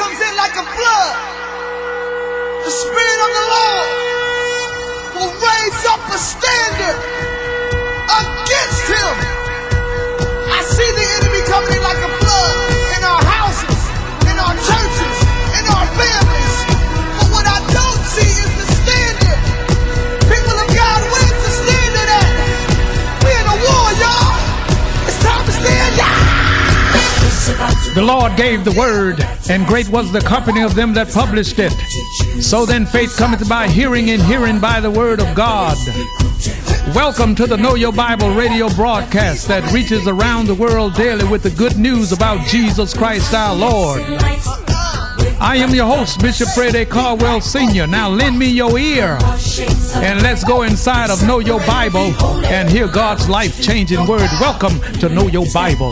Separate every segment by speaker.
Speaker 1: comes in like a flood, the Spirit of the Lord will raise up a standard against him. I see the enemy coming in like a flood in our houses, in our churches, in our families. But what I don't see is the standard. People of God, where's the standard at? We're in a war, y'all. It's time to stand, y'all.
Speaker 2: The Lord gave the word, and great was the company of them that published it. So then faith cometh by hearing, and hearing by the word of God. Welcome to the Know Your Bible radio broadcast that reaches around the world daily with the good news about Jesus Christ our Lord. I am your host, Bishop Fred A. Caldwell Sr. Now lend me your ear, and let's go inside of Know Your Bible and hear God's life-changing word. Welcome to Know Your Bible.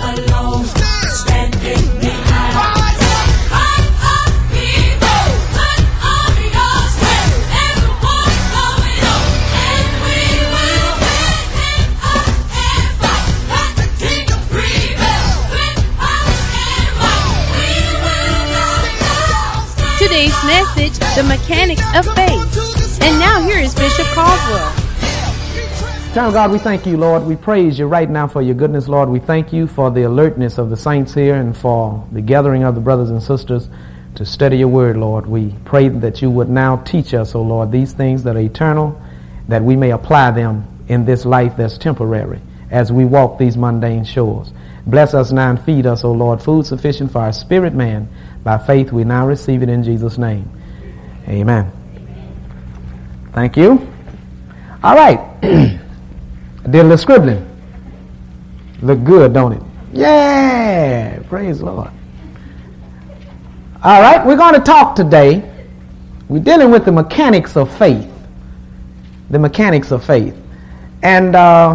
Speaker 3: Today's message, the mechanics of faith. And now here is Bishop Caldwell.
Speaker 4: Eternal God, we thank you, Lord. We praise you right now for your goodness, Lord. We thank you for the alertness of the saints here and for the gathering of the brothers and sisters to study your word, Lord. We pray that you would now teach us, O Lord, these things that are eternal, that we may apply them in this life that's temporary as we walk these mundane shores. Bless us now and feed us, O Lord, food sufficient for our spirit man. By faith, we now receive it in Jesus' name. Amen. Thank you. All right. I did a little scribbling. Look good, don't it? Yeah. Praise the Lord. All right. We're going to talk today. We're dealing with the mechanics of faith. The mechanics of faith. And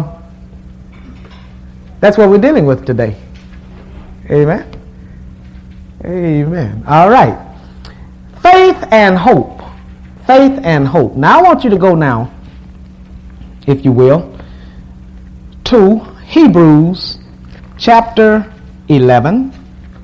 Speaker 4: that's what we're dealing with today. Amen. Amen. All right. Faith and hope. Faith and hope. Now I want you to go now, if you will, to Hebrews chapter 11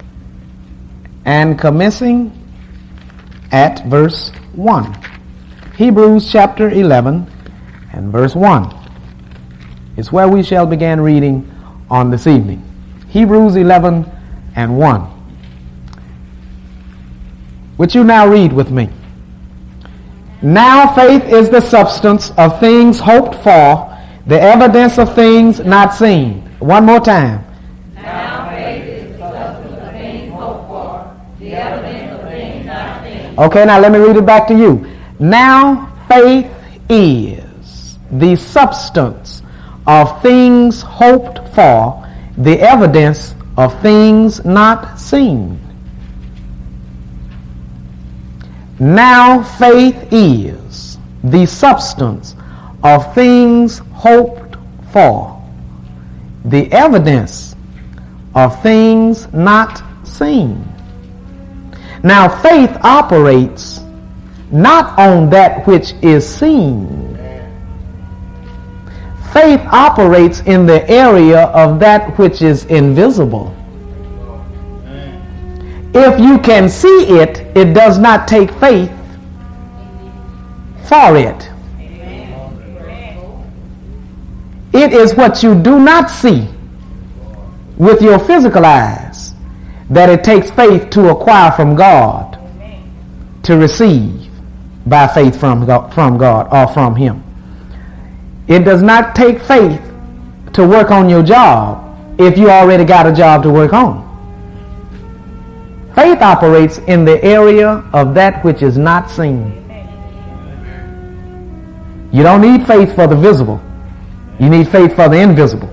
Speaker 4: and commencing at verse 1. Hebrews chapter 11 and verse 1 is where we shall begin reading on this evening. Hebrews 11 and 1. Would you now read with me? Now faith is the substance of things hoped for, the evidence of things not seen. One more time.
Speaker 5: Now faith is the substance of things hoped for, the evidence of things not seen.
Speaker 4: Okay, now let me read it back to you. Now faith is the substance of things hoped for, the evidence of things not seen. Now faith is the substance of things hoped for, the evidence of things not seen. Now faith operates not on that which is seen. Faith operates in the area of that which is invisible. If you can see it, it does not take faith for it. It is what you do not see with your physical eyes that it takes faith to acquire from God, to receive by faith from God or from Him. It does not take faith to work on your job if you already got a job to work on. Faith operates in the area of that which is not seen. You don't need faith for the visible. You need faith for the invisible.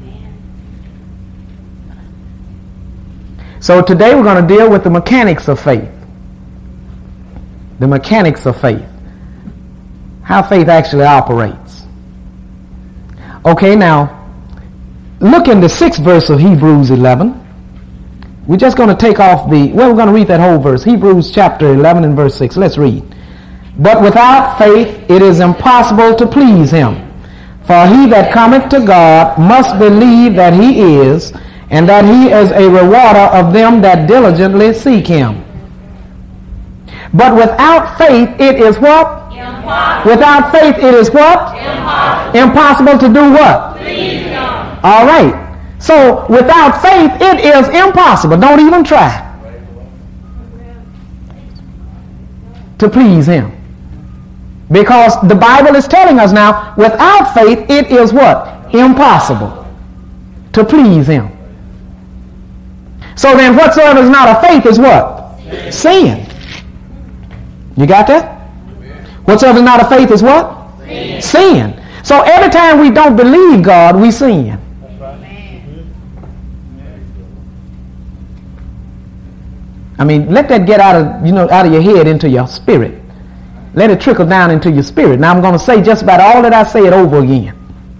Speaker 4: So today we're going to deal with the mechanics of faith. The mechanics of faith. How faith actually operates. Okay, now look in the 6th verse of Hebrews 11. We're just going to take off we're going to read that whole verse. Hebrews chapter 11 and verse 6. Let's read. But without faith it is impossible to please Him. For he that cometh to God must believe that He is, and that He is a rewarder of them that diligently seek Him. But without faith, it is what?
Speaker 5: Impossible.
Speaker 4: Without faith, it is what?
Speaker 5: Impossible.
Speaker 4: Impossible to do what?
Speaker 5: Please Him.
Speaker 4: All right. So without faith, it is impossible. Don't even try to please Him. Because the Bible is telling us now, without faith, it is what? Impossible to please Him. So then whatsoever is not of faith is what? Sin. You got that? Whatsoever is not of faith is what? Sin. So every time we don't believe God, we sin. I mean, let that get out of your head into your spirit. Let it trickle down into your spirit. Now I'm going to say just about all that I say it over again.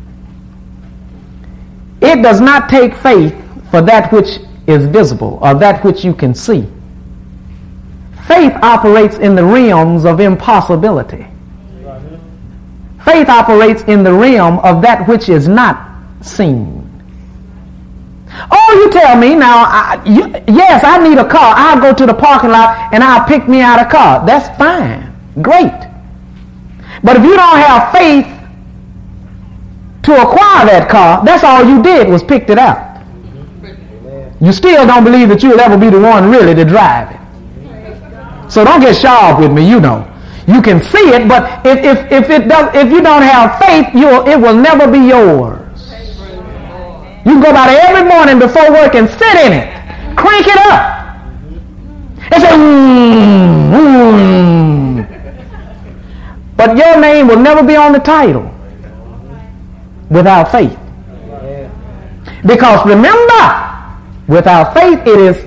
Speaker 4: It does not take faith for that which is visible or that which you can see. Faith operates in the realms of impossibility. Faith operates in the realm of that which is not seen. Oh, you tell me now, yes, I need a car. I'll go to the parking lot and I'll pick me out a car. That's fine. Great. But if you don't have faith to acquire that car, that's all you did was picked it out. You still don't believe that you'll ever be the one really to drive it. So don't get sharp with me, you know. You can see it, but if you don't have faith, it will never be yours. You can go by there every morning before work and sit in it. Crank it up. And say, But your name will never be on the title without faith. Because remember, without faith it is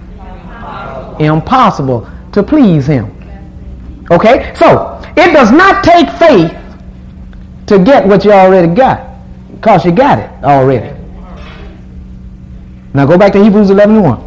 Speaker 4: impossible to please Him. Okay? So, it does not take faith to get what you already got. Because you got it already. Now go back to Hebrews 11:1.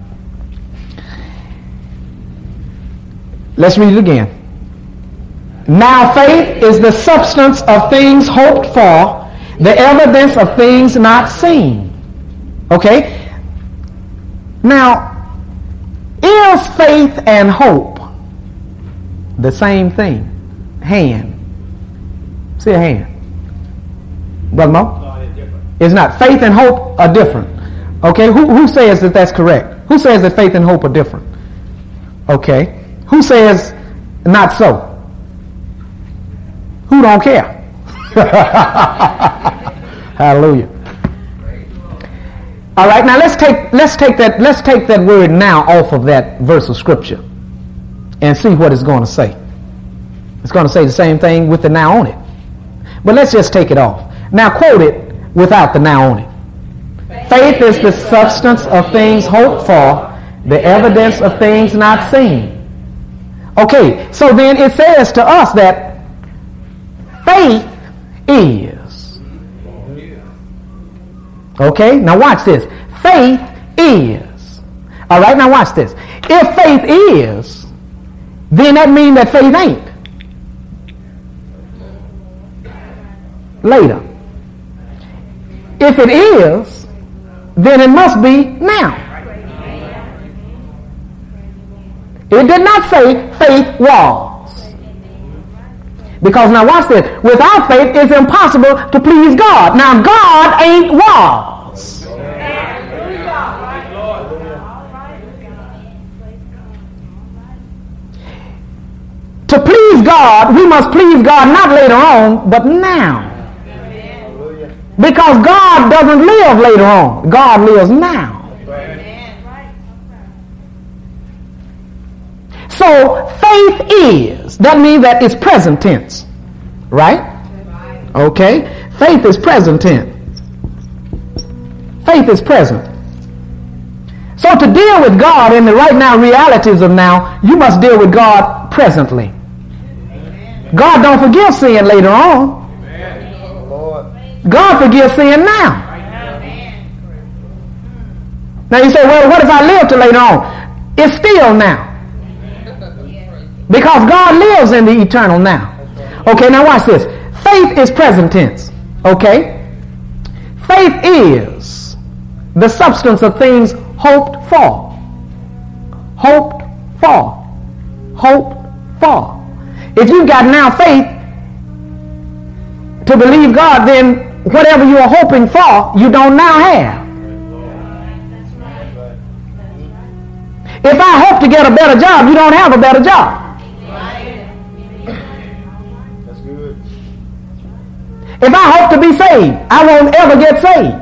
Speaker 4: Let's read it again. Now faith is the substance of things hoped for, the evidence of things not seen. Okay? Now, is faith and hope the same thing? Hand. See a hand. Brother Mo?
Speaker 6: No, it's different.
Speaker 4: It's not. Faith and hope are different. Okay? Who says that that's correct? Who says that faith and hope are different? Okay. Who says not so? Who don't care? Hallelujah. All right, now let's take that word now off of that verse of scripture and see what it's going to say. It's going to say the same thing with the now on it. But let's just take it off. Now quote it without the now on it. Faith is the substance of things hoped for, the evidence of things not seen. Okay, so then it says to us that faith is. Okay, now watch this. Faith is. All right, now watch this. If faith is, then that means that faith ain't. Later. If it is, then it must be now. It did not say faith was. Because now watch this. Without faith, it's impossible to please God. Now God ain't was. To please God, we must please God not later on, but now. Because God doesn't live later on. God lives now. So faith is. That means that it's present tense. Right? Okay. Faith is present tense. Faith is present. So to deal with God in the right now realities of now, you must deal with God presently. God don't forgive sin later on. God forgives sin now. Now you say, well, what if I live till later on? It's still now. Because God lives in the eternal now. Okay, now watch this. Faith is present tense. Okay? Faith is the substance of things hoped for. Hoped for. hoped for. If you've got now faith to believe God, then whatever you are hoping for, you don't now have. If I hope to get a better job, you don't have a better job.
Speaker 1: That's good.
Speaker 4: If I hope to be saved, I won't ever get saved.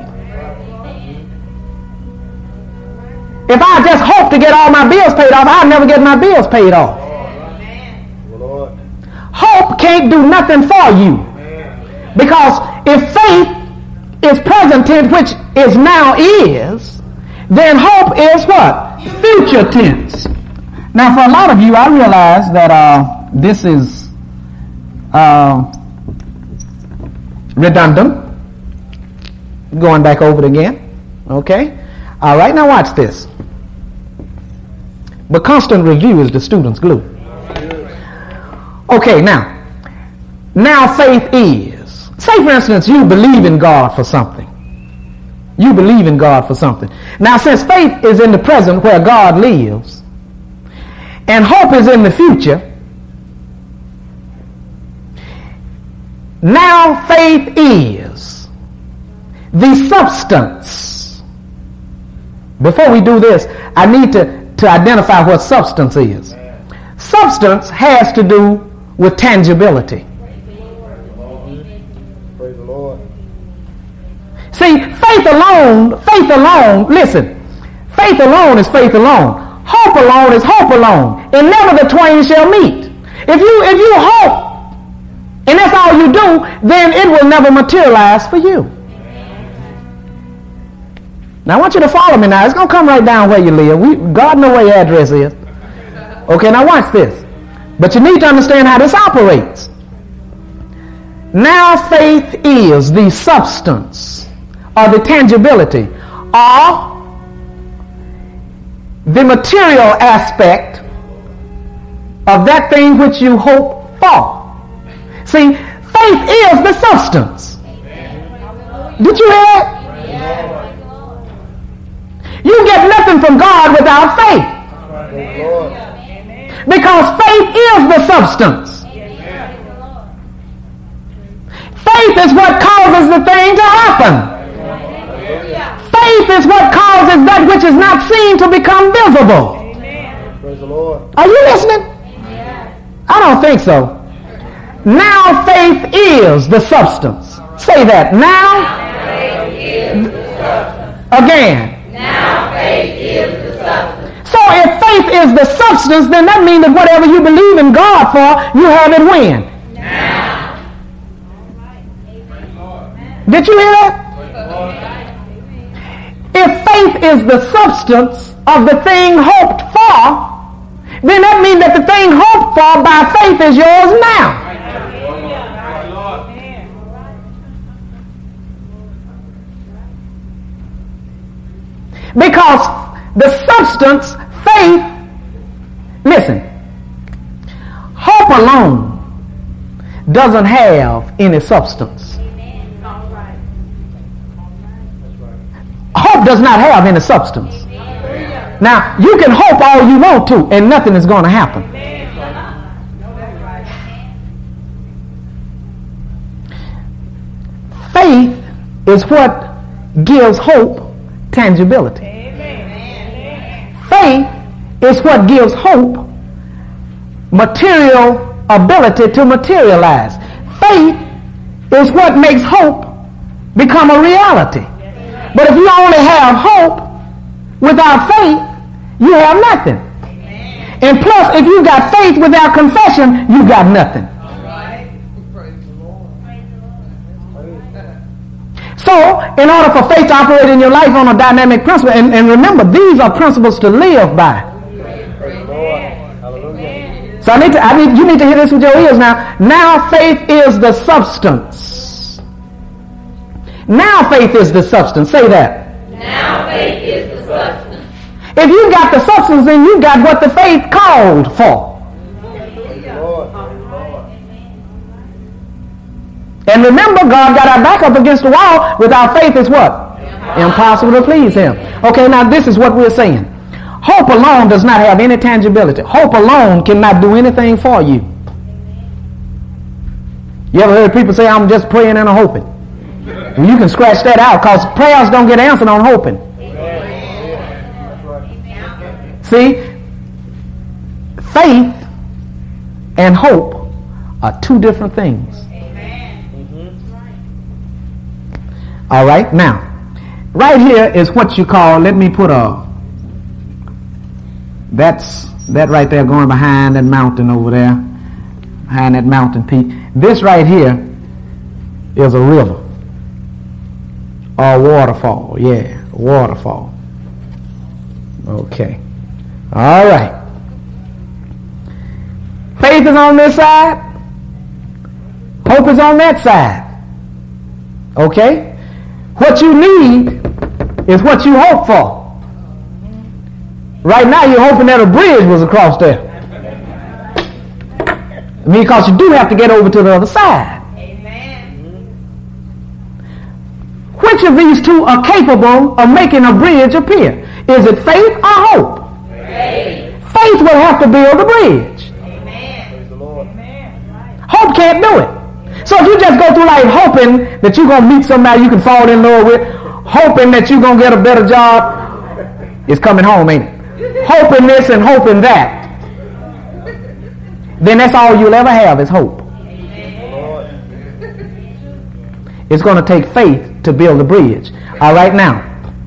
Speaker 4: If I just hope to get all my bills paid off, I'll never get my bills paid off.
Speaker 1: Lord.
Speaker 4: Hope can't do nothing for you. Because if faith is present tense, which is now is, then hope is what? Future tense. Now for a lot of you, I realize that this is redundant. Going back over it again. Okay? All right, now watch this. But constant review is the student's glue. Okay, now faith is. Say, for instance, you believe in God for something. You believe in God for something. Now, since faith is in the present where God lives, and hope is in the future, now faith is the substance. Before we do this, I need to identify what substance is. Substance has to do with tangibility.
Speaker 1: Praise the Lord.
Speaker 4: See, faith alone, listen, faith alone is faith alone. Hope alone is hope alone. And never the twain shall meet. If you hope, and that's all you do, then it will never materialize for you. Now I want you to follow me now. It's going to come right down where you live. God knows where your address is. Okay, now watch this. But you need to understand how this operates. Now faith is the substance or the tangibility or the material aspect of that thing which you hope for. See, faith is the substance. Did you hear that? You get nothing from God without faith. Because faith is the substance. Faith is what causes the thing to happen. Faith is what causes that which is not seen to become visible.
Speaker 1: Praise the Lord.
Speaker 4: Are you listening? I don't think so. Now faith is the substance. Say that. Now faith is the substance. Again.
Speaker 5: Now faith is the substance.
Speaker 4: So if faith is the substance, then that means that whatever you believe in God for, you have it when?
Speaker 5: Now.
Speaker 4: Did you hear that? If faith is the substance of the thing hoped for, then that means that the thing hoped for by faith is yours now. Because the substance, faith, listen, hope alone doesn't have any substance. Hope does not have any substance. Now, you can hope all you want to, and nothing is going to happen. Faith is what gives hope tangibility. Faith is what gives hope material ability to materialize. Faith is what makes hope become a reality. But if you only have hope without faith, you have nothing. And plus, if you got faith without confession, you got nothing. So, in order for faith to operate in your life on a dynamic principle, and remember, these are principles to live by. So you need to hear this with your ears now. Now faith is the substance. Now faith is the substance. Say that.
Speaker 5: Now faith is the substance.
Speaker 4: If you got the substance, then you got what the faith called for. And remember, God got our back up against the wall. Without faith, it's what? Impossible to please Him. Okay, now this is what we're saying. Hope alone does not have any tangibility. Hope alone cannot do anything for you. You ever heard people say, I'm just praying and I'm hoping? Well, you can scratch that out because prayers don't get answered on hoping. See, faith and hope are two different things. All right, now, right here is what you call, let me put that right there going behind that mountain over there, behind that mountain peak. This right here is a river or a waterfall. Yeah, waterfall. Okay. All right. Faith is on this side. Hope is on that side. Okay? What you need is what you hope for. Right now you're hoping that a bridge was across there. Because you do have to get over to the other side. Amen. Which of these two are capable of making a bridge appear? Is it faith or hope? Faith. Faith will have to build the bridge. Amen. Hope can't do it. So if you just go through life hoping that you're going to meet somebody you can fall in love with, hoping that you're going to get a better job, it's coming home, ain't it? Hoping this and hoping that, then that's all you'll ever have is hope. It's going to take faith to build the bridge. All right, now.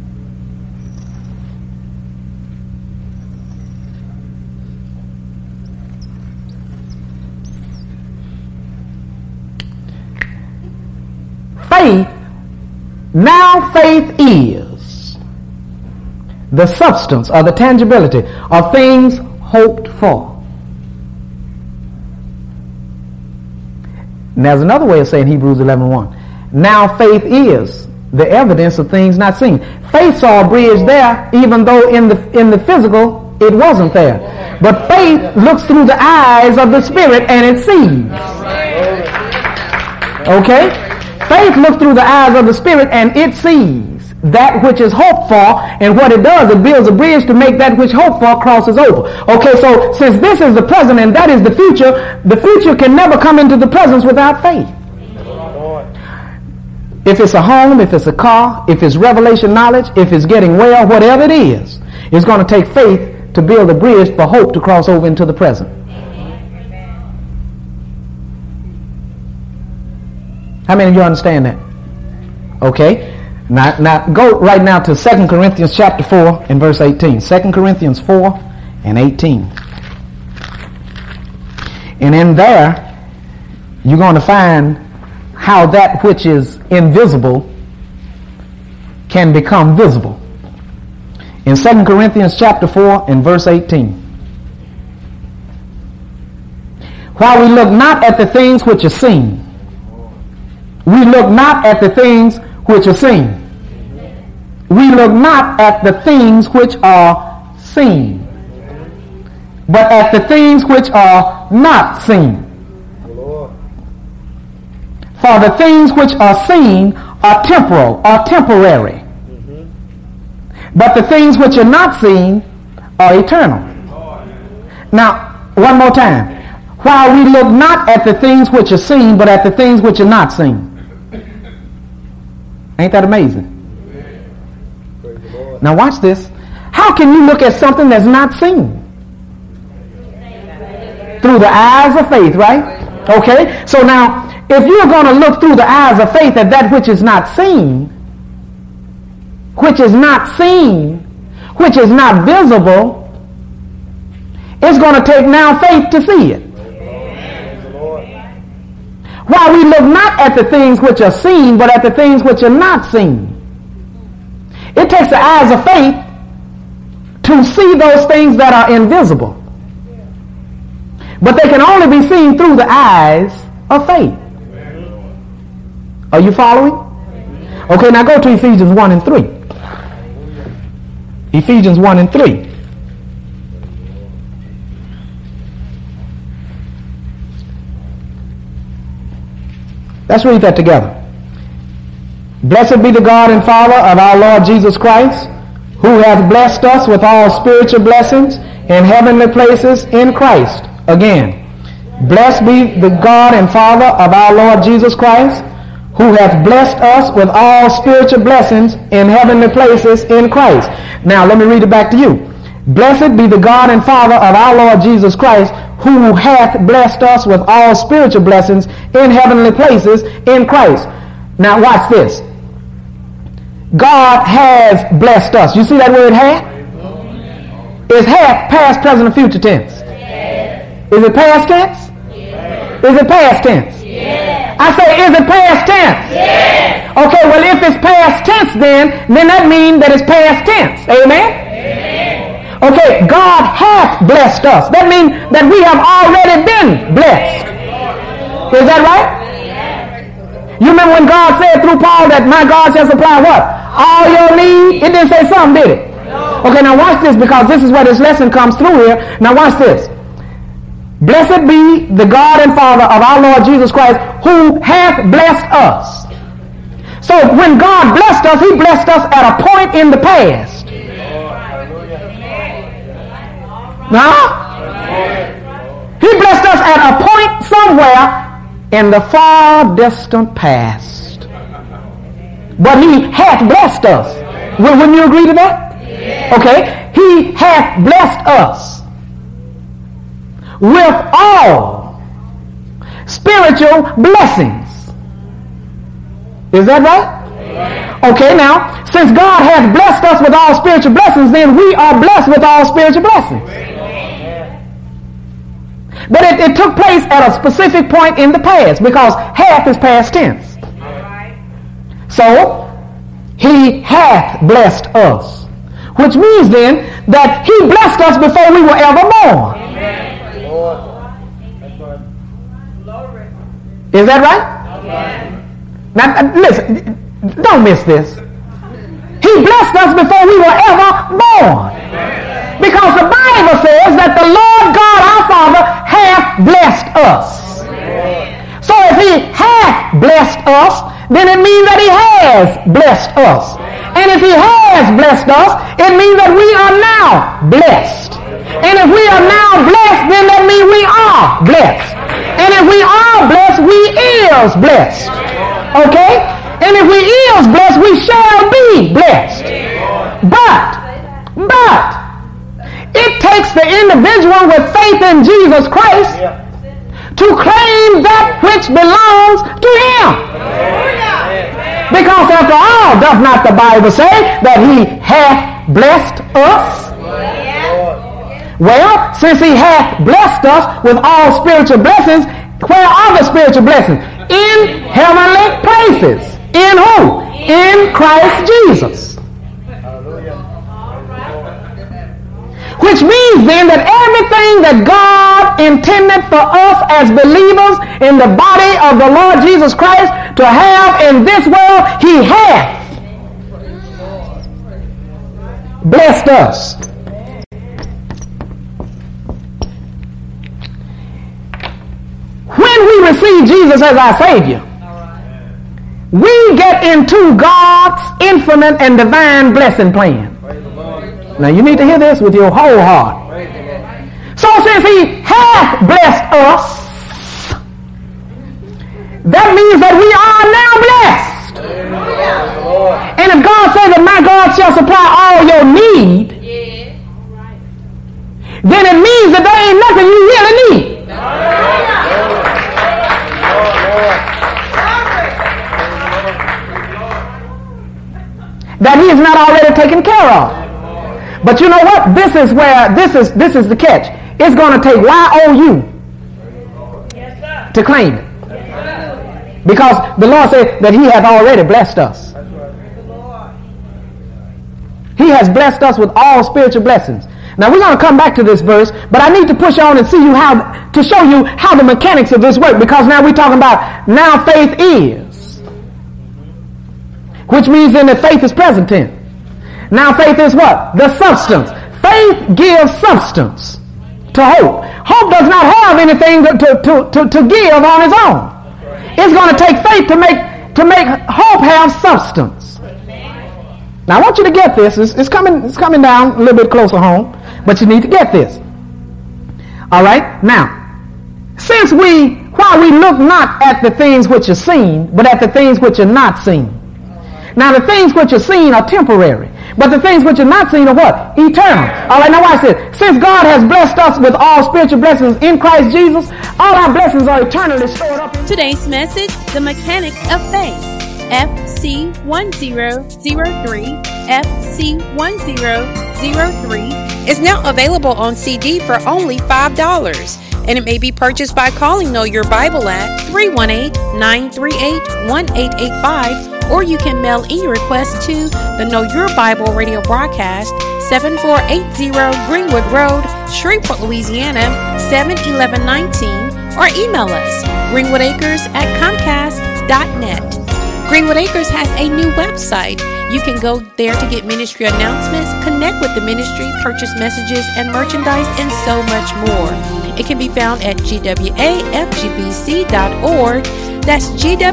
Speaker 4: Faith is the substance or the tangibility of things hoped for. And there's another way of saying Hebrews 11:1. Now faith is the evidence of things not seen. Faith saw a bridge there, even though in the physical it wasn't there. But faith looks through the eyes of the Spirit and it sees. Okay? Faith looks through the eyes of the Spirit and it sees that which is hoped for, and what it does, it builds a bridge to make that which hoped for crosses over. Okay, so since this is the present and that is the future can never come into the presence without faith. If it's a home, if it's a car, if it's revelation knowledge, if it's getting well, whatever it is, it's going to take faith to build a bridge for hope to cross over into the present. How many of you understand that? Okay. Now go right now to 2 Corinthians chapter 4 and verse 18. 2 Corinthians 4 and 18. And in there, you're going to find how that which is invisible can become visible. In 2 Corinthians chapter 4 and verse 18. While we look not at the things which are seen, we look not at the things which are seen. We look not at the things which are seen, but at the things which are not seen. For the things which are seen are temporal, are temporary. But the things which are not seen are eternal. Now, one more time. While we look not at the things which are seen, but at the things which are not seen. Ain't that amazing? Now watch this. How can you look at something that's not seen? Through the eyes of faith, right? Okay, so now if you're going to look through the eyes of faith at that which is not seen, which is not seen, which is not visible, it's going to take now faith to see it. While we look not at the things which are seen, but at the things which are not seen. It takes the eyes of faith to see those things that are invisible. But they can only be seen through the eyes of faith. Are you following? Okay, now go to Ephesians 1 and 3. Ephesians 1 and 3. Let's read that together. Blessed be the God and Father of our Lord Jesus Christ, who hath blessed us with all spiritual blessings in heavenly places in Christ. Again, blessed be the God and Father of our Lord Jesus Christ, who hath blessed us with all spiritual blessings in heavenly places in Christ. Now, let me read it back to you. Blessed be the God and Father of our Lord Jesus Christ, who hath blessed us with all spiritual blessings in heavenly places in Christ. Now, watch this. God has blessed us. You see that word hath? Is hath past, present, or future tense? Is it past tense? Is it past tense? I say, is it past tense?
Speaker 5: Yes.
Speaker 4: Okay, well, if it's past tense, then that means that it's past tense. Amen? Okay, God hath blessed us. That means that we have already been blessed. Is that right? You remember when God said through Paul that my God shall supply what? All your need? It didn't say some, did it? Okay, now watch this, because this is where this lesson comes through here. Now watch this. Blessed be the God and Father of our Lord Jesus Christ, who hath blessed us. So when God blessed us, he blessed us at a point in the past. Now, he blessed us at a point somewhere in the far distant past. But he hath blessed us. Wouldn't you agree to that? Okay. He hath blessed us with all spiritual blessings. Is that right? Okay, now, since God has blessed us with all spiritual blessings, then we are blessed with all spiritual blessings. But it took place at a specific point in the past, because hath is past tense. So, he hath blessed us, which means then that he blessed us before we were ever born. Is that right? Now, listen, don't miss this. He blessed us before we were ever born. Because the Bible says that the Lord God our Father hath blessed us. So if he hath blessed us, then it means that he has blessed us. And if he has blessed us, it means that we are now blessed. And if we are now blessed, then that means we are blessed. And if we are blessed, we is blessed. Okay? And if we is blessed, we shall be blessed. But it takes the individual with faith in Jesus Christ to claim that which belongs to him. Because after all, doth not the Bible say that he hath blessed us? Well, since he hath blessed us with all spiritual blessings, where are the spiritual blessings? In heavenly places. In who? In Christ Jesus. Which means then that everything that God intended for us as believers in the body of the Lord Jesus Christ to have in this world, he hath blessed us. When we receive Jesus as our Savior, we get into God's infinite and divine blessing plan. Now you need to hear this with your whole heart. So since he hath blessed us, that means that we are now blessed. And if God says that my God shall supply all your need, then it means that there ain't nothing you really need. That he is not already taken care of. But you know what? This is where this is the catch. It's going to take YOU to claim it. Because the Lord said that he hath already blessed us. He has blessed us with all spiritual blessings. Now we're going to come back to this verse, but I need to push on and see you to show you how the mechanics of this work, because now we're talking about now faith is. Which means then that faith is present tense. Now faith is what? The substance. Faith gives substance to hope. Hope does not have anything to give on its own. It's going to take faith to make hope have substance. Now I want you to get this. It's coming down a little bit closer home, but you need to get this. All right? Now, while we look not at the things which are seen, but at the things which are not seen. Now the things which are seen are temporary, but the things which are not seen are what? Eternal. All right, now watch this. Since God has blessed us with all spiritual blessings in Christ Jesus, all our blessings are eternally stored up.
Speaker 3: Today's message, The Mechanics of Faith, FC1003, FC1003, is now available on CD for only $5. And it may be purchased by calling Know Your Bible at 318-938-1885, or you can mail in your request to the Know Your Bible radio broadcast, 7480 Greenwood Road, Shreveport, Louisiana, 71119, or email us, greenwoodacres@comcast.net. Greenwood Acres has a new website. You can go there to get ministry announcements, connect with the ministry, purchase messages and merchandise, and so much more. It can be found at gwafgbc.org. That's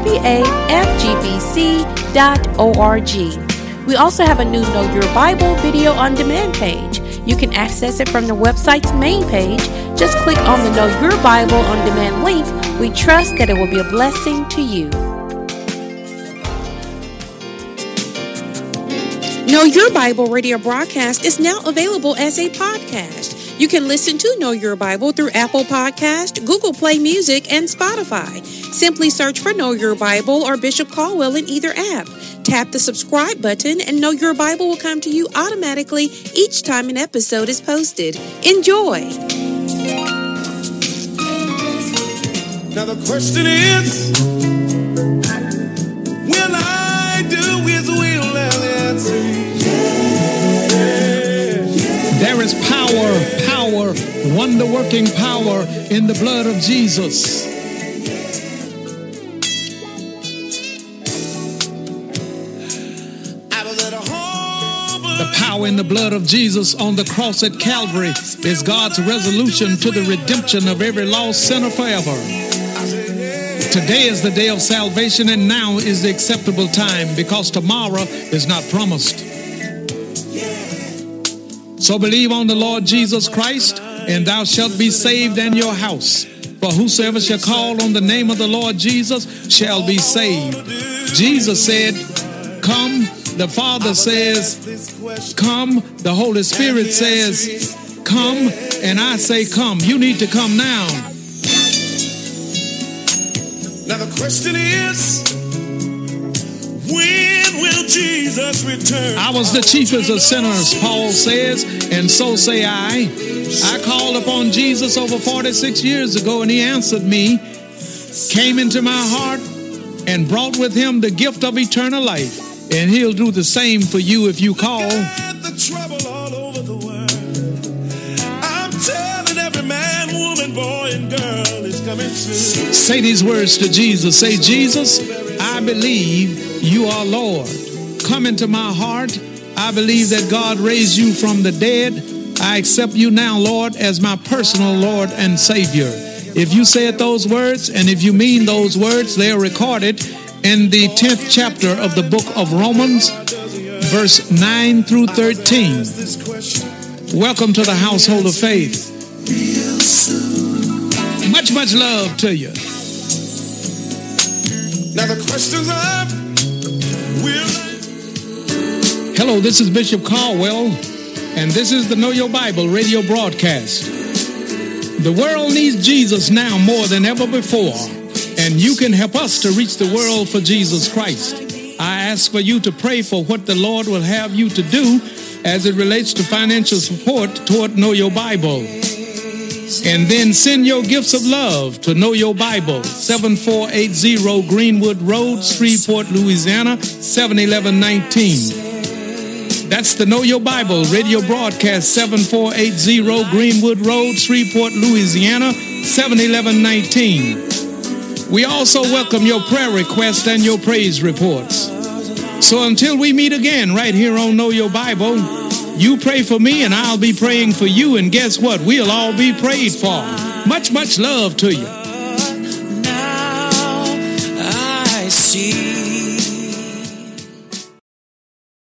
Speaker 3: gwafgbc.org. We also have a new Know Your Bible video on demand page. You can access it from the website's main page. Just click on the Know Your Bible on demand link. We trust that it will be a blessing to you. Know Your Bible radio broadcast is now available as a podcast. You can listen to Know Your Bible through Apple Podcast, Google Play Music, and Spotify. Simply search for Know Your Bible or Bishop Caldwell in either app. Tap the subscribe button and Know Your Bible will come to you automatically each time an episode is posted. Enjoy!
Speaker 1: Now the question is, will I do His will? And the answer is yeah.
Speaker 2: There is power, wonder-working power in the blood of Jesus. The power in the blood of Jesus on the cross at Calvary is God's resolution to the redemption of every lost sinner forever. Today is the day of salvation, and now is the acceptable time, because tomorrow is not promised. So believe on the Lord Jesus Christ, and thou shalt be saved and your house. For whosoever shall call on the name of the Lord Jesus shall be saved. Jesus said, come. The Father says, come. The Holy Spirit says, come. And I say, come. You need to come now.
Speaker 1: Now the question is, when will Jesus return?
Speaker 2: I was the chiefest of sinners, Paul says, and so say I. I called upon Jesus over 46 years ago, and he answered me, came into my heart, and brought with him the gift of eternal life. And he'll do the same for you if you call.
Speaker 1: The trouble all over the world. I'm telling every man, woman, boy, and girl is coming soon.
Speaker 2: Say these words to Jesus. Say, Jesus, I believe you are Lord. Come into my heart. I believe that God raised you from the dead. I accept you now, Lord, as my personal Lord and Savior. If you said those words, and if you mean those words, they are recorded in the 10th chapter of the book of Romans, verse 9 through 13. Welcome to the household of faith. Much, much love to you.
Speaker 1: Now the questions are,
Speaker 2: hello, this is Bishop Caldwell, and this is the Know Your Bible radio broadcast. The world needs Jesus now more than ever before. And you can help us to reach the world for Jesus Christ. I ask for you to pray for what the Lord will have you to do as it relates to financial support toward Know Your Bible. And then send your gifts of love to Know Your Bible, 7480 Greenwood Road, Shreveport, Louisiana, 71119. That's the Know Your Bible radio broadcast, 7480 Greenwood Road, Shreveport, Louisiana, 71119. We also welcome your prayer requests and your praise reports. So until we meet again right here on Know Your Bible, you pray for me and I'll be praying for you. And guess what? We'll all be prayed for. Much, much love to you.
Speaker 1: now I see